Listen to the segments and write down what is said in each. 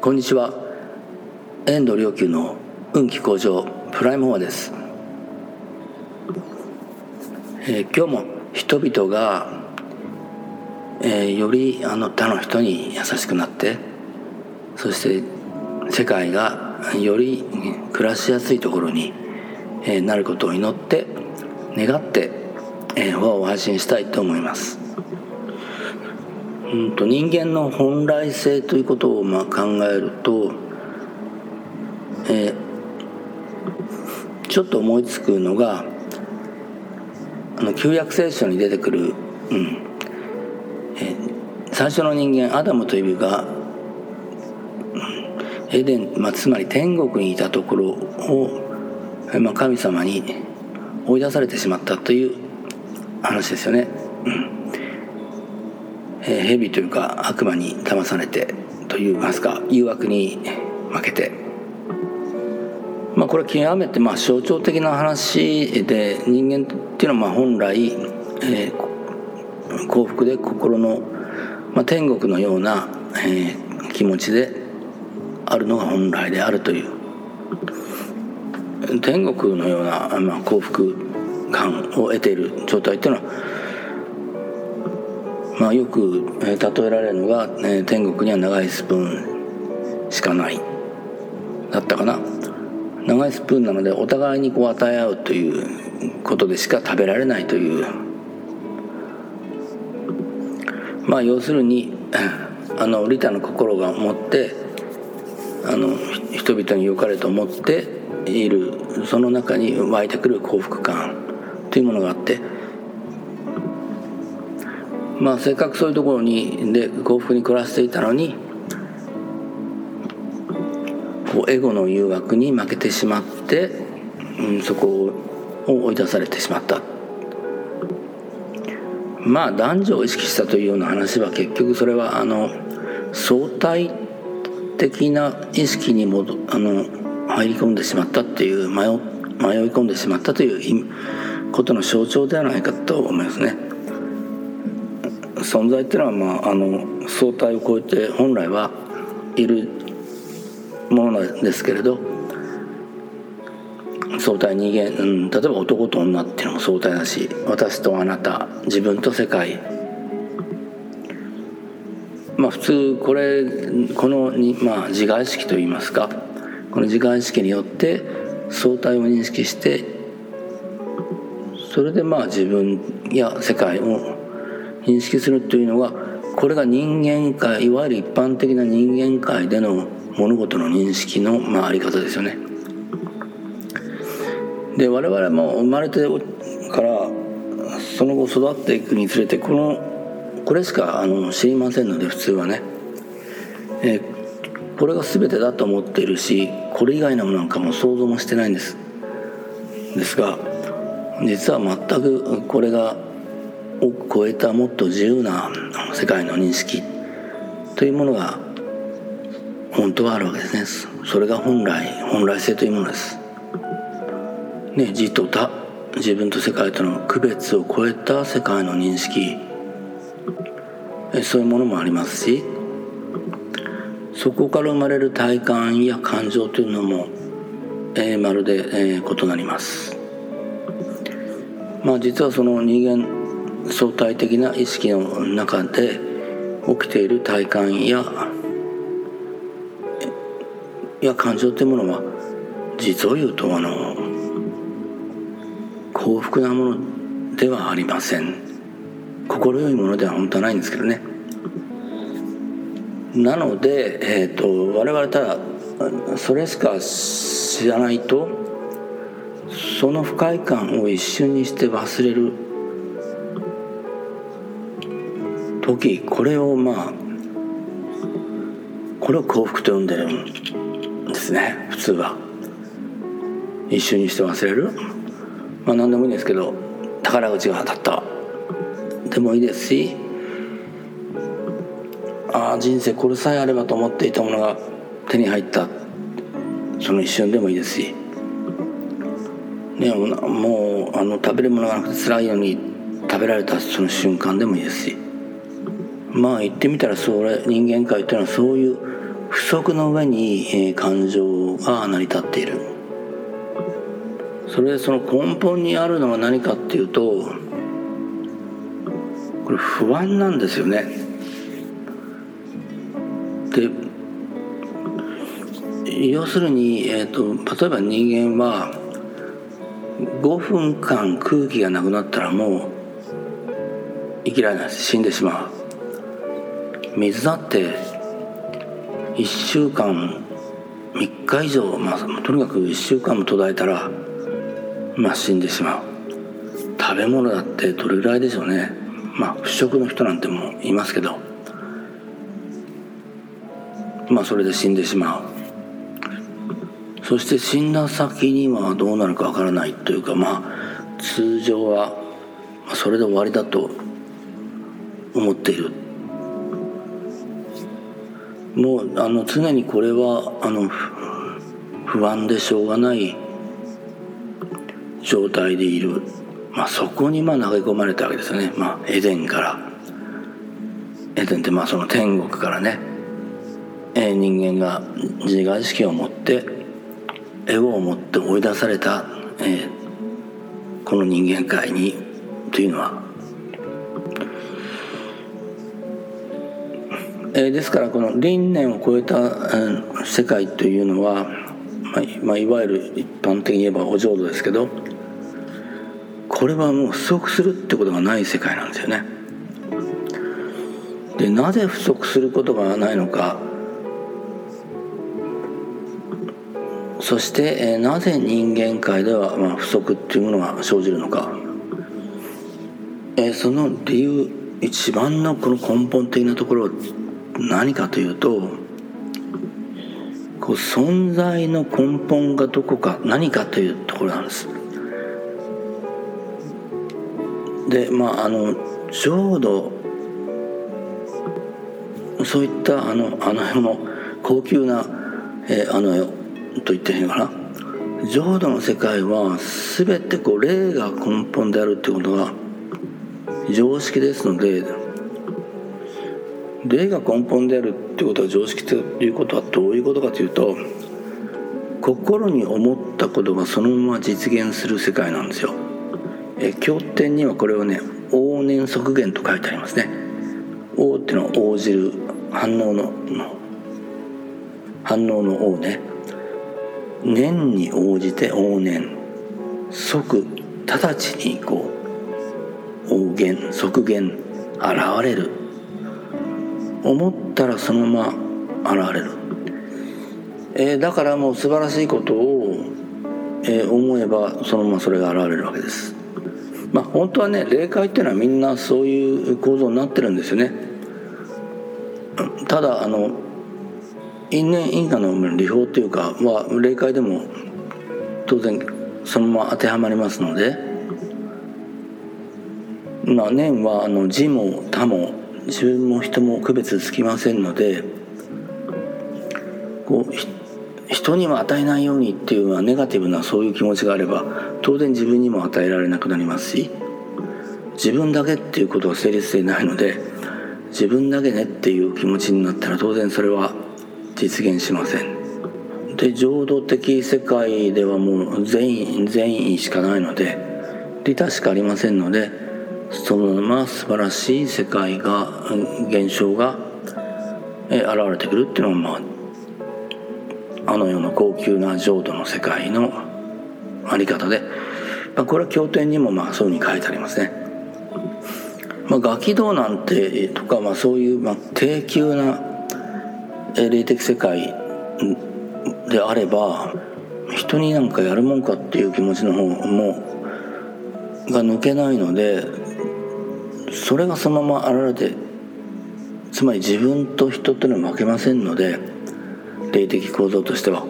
こんにちは。遠藤良久の運気向上プライム4です。今日も人々が、より他の人に優しくなって、そして世界がより暮らしやすいところに、なることを祈って願って、和を配信したいと思います。人間の本来性ということを考えると、ちょっと思いつくのが旧約聖書に出てくる、最初の人間アダムとイブがエデン、つまり天国にいたところを、神様に追い出されてしまったという話ですよね。蛇というか悪魔に騙されてといいますか、誘惑に負けて、これは極めて象徴的な話で、人間っていうのは本来、幸福で心の、天国のような、気持ちであるのが本来であるという、天国のような、幸福感を得ている状態っていうのは、よく例えられるのが、天国には長いスプーンしかないだったかな。長いスプーンなのでお互いに与え合うということでしか食べられないという、要するに利他の心が持って人々に良かれと思っている、その中に湧いてくる幸福感というものがあって、せっかくそういうところで幸福に暮らしていたのに、エゴの誘惑に負けてしまって、そこを追い出されてしまった。男女を意識したというような話は、結局それは相対的な意識に入り込んでしまったっていう、迷い込んでしまったということの象徴ではないかと思いますね。存在っていうのは、相対を超えて本来はいるものなんですけれど、相対人間、例えば男と女っていうのも相対だし、私とあなた、自分と世界、普通この自我意識といいますか、この自我意識によって相対を認識して、それで自分や世界を認識するというのが、これが人間界、いわゆる一般的な人間界での物事の認識のあり方ですよね。で、我々も生まれてからその後育っていくにつれて、これしか知りませんので、普通はね、これが全てだと思っているし、これ以外のものなんかも想像もしてないんですが、実は全くこれがを超えたもっと自由な世界の認識というものが本当はあるわけですね。それが本来性というものです。自と他、自分と世界との区別を超えた世界の認識、そういうものもありますし、そこから生まれる体感や感情というのも、まるで、異なります。実はその人間相対的な意識の中で起きている体感や感情というものは、実を言うと幸福なものではありません。心よいものでは本当はないんですけどね。なので、我々ただそれしか知らないと、その不快感を一瞬にして忘れる時、これを幸福と呼んでるんですね。普通は一瞬にして忘れる、何でもいいんですけど、宝くじが当たったでもいいですし、人生これさえあればと思っていたものが手に入ったその一瞬でもいいですし、もう食べるものがなくて辛いのに食べられたその瞬間でもいいですし、言ってみたら人間界というのはそういう不足の上に感情が成り立っている。それでその根本にあるのは何かっていうと、これ不安なんですよね。で、要するに、例えば人間は5分間空気がなくなったらもう生きられないです。死んでしまう。水だって1週間3日以上、とにかく1週間も途絶えたら死んでしまう。食べ物だってどれぐらいでしょうね。不食の人なんてもいますけど、それで死んでしまう。そして死んだ先にはどうなるかわからないというか、通常はそれで終わりだと思っている。もう常にこれは不安でしょうがない状態でいる。そこに投げ込まれたわけですよね。エデンから、エデンってその天国からね、人間が自我意識を持ってエゴを持って追い出された、この人間界にというのは、ですからこの輪廻を超えた、世界というのは、いわゆる一般的に言えばお浄土ですけど、これはもう不足するってことがない世界なんですよね。で、なぜ不足することがないのか、そして、なぜ人間界では、不足っていうものが生じるのか、その理由、一番のこの根本的なところは何かというと、存在の根本がどこか何かというところなんです。で、浄土、そういった世の高級な、と言っていいのかな、浄土の世界は全て霊が根本であるということが常識ですので、霊が根本であるということが常識ということはどういうことかというと、心に思ったことがそのまま実現する世界なんですよ。経典にはこれをね、応念即現と書いてありますね。応っていうのは応じる、反応の応ね。念に応じて応念、即直ちに応現即現現れる、思ったらそのまま現れる。だからもう素晴らしいことを、思えばそのままそれが現れるわけです。本当はね、霊界っていうのはみんなそういう構造になってるんですよね。ただ因縁因果の理法というかは霊界でも当然そのまま当てはまりますので、念は自も他も自分も人も区別つきませんので、人にも与えないようにっていうのはネガティブなそういう気持ちがあれば、当然自分にも与えられなくなりますし、自分だけっていうことは成立していないので、自分だけねっていう気持ちになったら当然それは実現しません。で、浄土的世界ではもう善意しかないので、利他しかありませんので、そのまま素晴らしい世界が現象が現れてくるっていうのが世の高級な浄土の世界のあり方で、これは経典にもそういうふうに書いてありますね。餓鬼道なんてとか、そういう低級な霊的世界であれば、人になんかやるもんかっていう気持ちの方もが抜けないので、それがそのまま現れて、つまり自分と人というのは負けませんので、霊的構造としては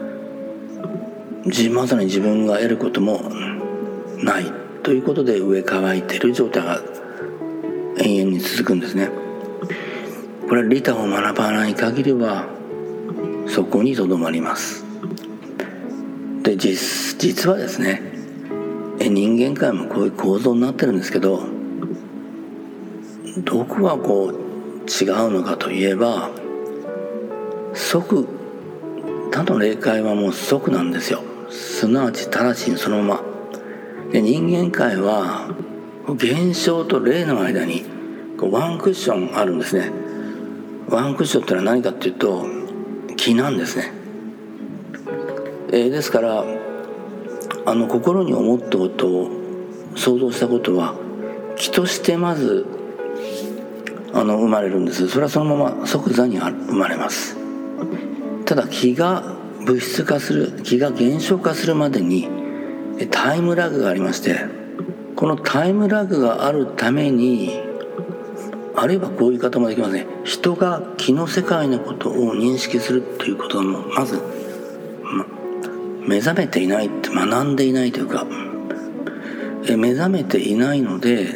まさに自分が得ることもないということで、上乾いている状態が永遠に続くんですね。これは利他を学ばない限りはそこにとどまります。で、実はですね、人間界もこういう構造になってるんですけど、どこが違うのかといえば、 即他の霊界はもう即なんですよ。すなわち直ちにそのままで、人間界は現象と霊の間にワンクッションあるんですね。ワンクッションってのは何かっていうと気なんですね。ですから心に思ったことを想像したことは気としてまず生まれるんです。それはそのまま即座に生まれます。ただ気が物質化する、気が現象化するまでにタイムラグがありまして、このタイムラグがあるために、あるいはこういう言い方もできますね。人が気の世界のことを認識するっていうこともまず、目覚めていないって、学んでいないというか、目覚めていないので、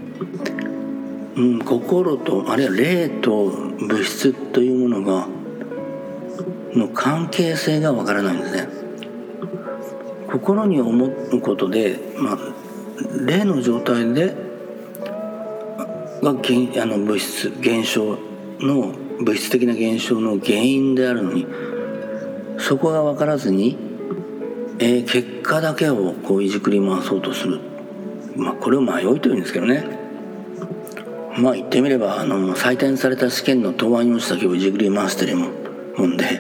心とあるいは霊と物質というものの関係性がわからないんですね。心に思うことで、霊の状態でが物質現象の物質的な現象の原因であるのに、そこが分からずに、結果だけをいじくり回そうとする、これを迷いというんですけどね。言ってみれば採点された試験の答案用紙だけをいじくり回してるもんで、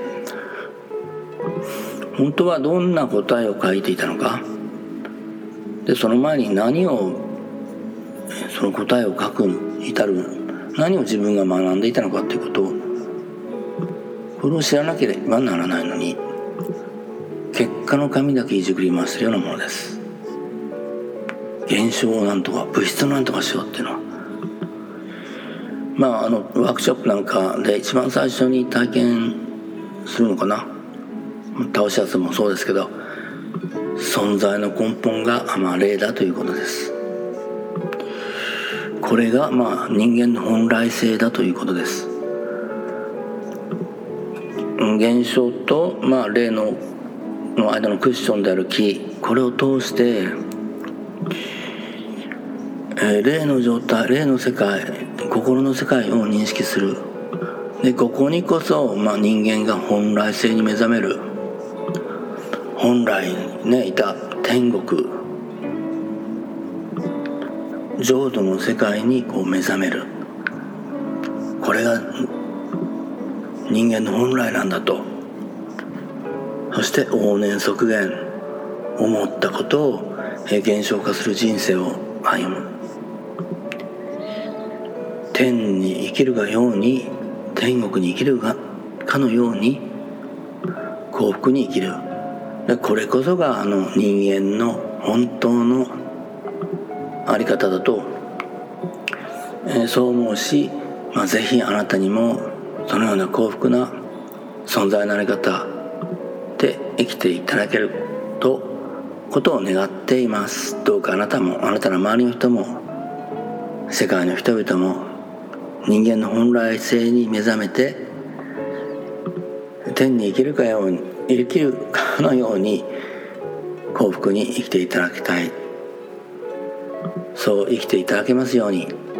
本当はどんな答えを書いていたのか、でその前に何をその答えを書くに至る何を自分が学んでいたのかということを、これを知らなければならないのに、結果の紙だけいじくり回してるようなものです。現象をなんとか物質をなんとかしようっていうのは、ワークショップなんかで一番最初に体験するのかな、倒しやすもそうですけど、存在の根本が霊だということです。これが人間の本来性だということです。現象と霊の間のクッションである気、これを通して霊の状態、霊の世界、心の世界を認識する。でここにこそ、人間が本来性に目覚める、本来いた天国、浄土の世界に目覚める。これが人間の本来なんだと。そして往年即現、思ったことを現象化する人生を歩む。天に生きるがように、天国に生きるかのように幸福に生きる。これこそが人間の本当のあり方だと、そう思うし、ぜひあなたにもそのような幸福な存在のあり方で生きていただけることを願っています。どうかあなたも、あなたの周りの人も、世界の人々も人間の本来性に目覚めて、天に生きるかのように幸福に生きていただきたい。そう生きていただけますように。